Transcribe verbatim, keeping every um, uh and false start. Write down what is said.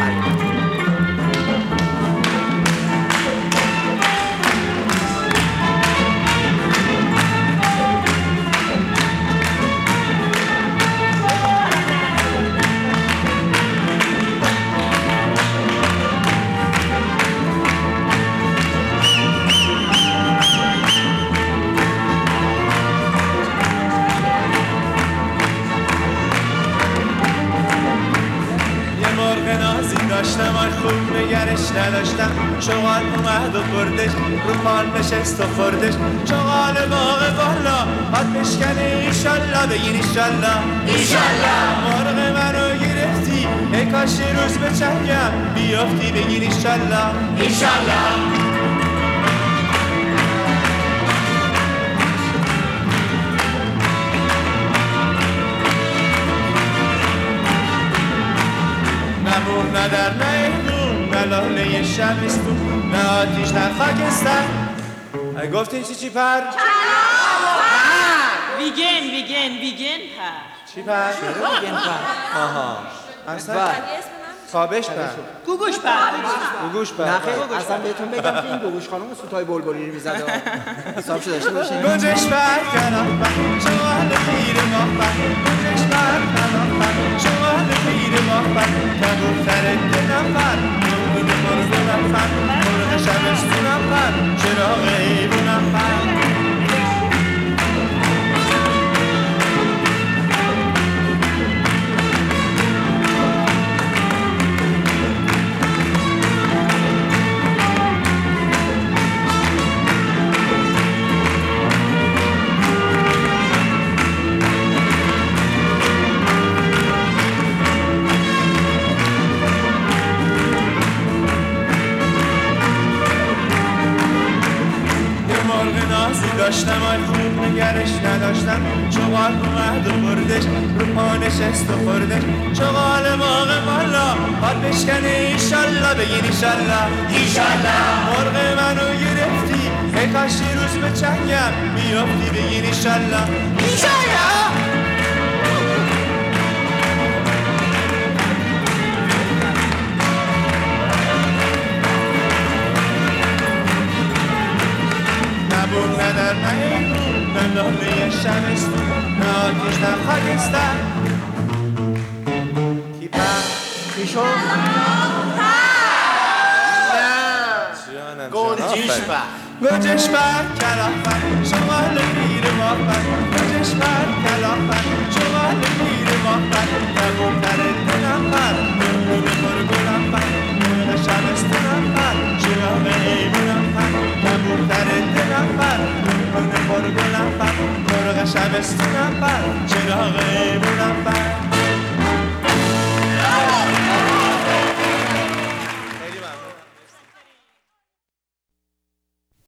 داشتم آن خوب نگرش نداشتم، شغال اومد و بردش رو پان نشست و خوردش. شغال باغ بالا حد بشکنه ایشالله، بگین ایشالله ایشالله. مرغ منو گرفتی ای کاش روز به چنگم بیافتی، بگین ایشالله ایشالله. نه در نه ایدون، نه لاله شبستون، نه آتیش نه خاکستر. گفتین چی چی پر؟ ویگن ویگن ویگن پر. چی پر؟ ویگن پر. آها اصلا خوابش پر، گوگوش پر. گوگوش پر. نه خیلی اصلا بهتون بگم که این گوگوش خانم سوتای بلبلی رو میزده، حسابشو داشته باشین. گوجش پر کنم پر شمال پیر ماه پر، گوجش پر کنم پر شمال پیر ماه پر. کبوتر دلم پر مرغ مرغ پر، مرغ شبستونم پر چراغ ایوونم پر. داشتم آن خوب نگرش نداشتم، شغال اومد و بردش رو پا نشست و خوردش. شغال باغ بالا حال بشکنه ایشالله، بگین ایشالله ایشالله. مرغ منو گرفتی ای کاش روز به چنگم بیافتی، بگین ایشالله ایشالله. نبود نه در نه ایدون، نه لاله شبستون، نه آتیش نه خاکستر. کی پر؟ چی شد؟ نه گنجیش پر. گنجش پر کلافر شمال پیر ماه پر، گنجش پر کلافر شمال پیر ماه پر. کبوتر دلم پر مرغ مرغ پر، مرغ شبستونم پر چراغ ایوونم پر. کبوتر دلم پر مرغ مرغ پر، مرغ شبستونم پر چراغ ایوونم پر.